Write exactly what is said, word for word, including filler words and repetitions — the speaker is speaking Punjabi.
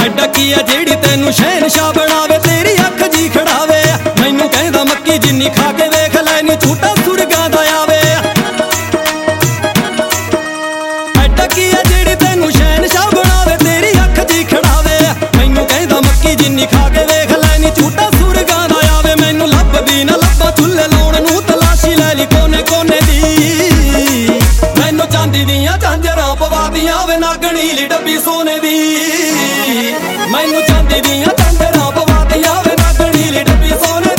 ਐਡਾ ਕੀ ਆ ਜਿਹੜੀ ਤੈਨੂੰ ਸ਼ਹਿਨशाह ਬਣਾਵੇ, ਤੇਰੀ ਅੱਖ ਜੀ ਖੜਾਵੇ। ਮੈਨੂੰ ਕਹਿੰਦਾ ਮੱਕੀ ਜਿੰਨੀ ਖਾ ਕੇ ਵੇਖ ਲੈ ਨੀ ਝੂਟਾ ਸੁਰਗਾਂ ਦਾ ਆਵੇ। ਐਡਾ ਕੀ ਆ ਜਿਹੜੀ ਤੈਨੂੰ ਸ਼ਹਿਨशाह ਬਣਾਵੇ, ਤੇਰੀ ਅੱਖ ਜੀ ਖੜਾਵੇ। ਮੈਨੂੰ ਕਹਿੰਦਾ ਮੱਕੀ ਜਿੰਨੀ ਖਾ ਕੇ ਵੇਖ ਲੈ ਨੀ ਝੂਟਾ ਸੁਰਗਾਂ ਦਾ ਆਵੇ। ਮੈਨੂੰ ਲੱਭਦੀ ਨਾ ਲੱਭਾ ਚੁੱਲ੍ਹੇ ਲਾਉਣ ਨੂੰ ਤਲਾਸ਼ੀ ਲੈ ਲਈ ਕੋਨੇ ਕੋਨੇ ਦੀ। ਮੈਨੂੰ ਚਾਂਦੀ ਦੀਆਂ ਝਾਂਜਰਾਂ ਪਵਾਦੀਆਂ ਵੇ ਨਾਗਣੀ ਲਈ ਡੱਬੀ ਸੋਨੇ ਦੀ। ਮੈਨੂੰ ਚਾਂਦੀ ਦੀਆਂ ਝਾਂਜਰਾਂ ਪਵਾਦੀਆਂ ਵੇ ਨਾਗਣੀ ਲਈ ਡੱਬੀ ਸੋਨੇ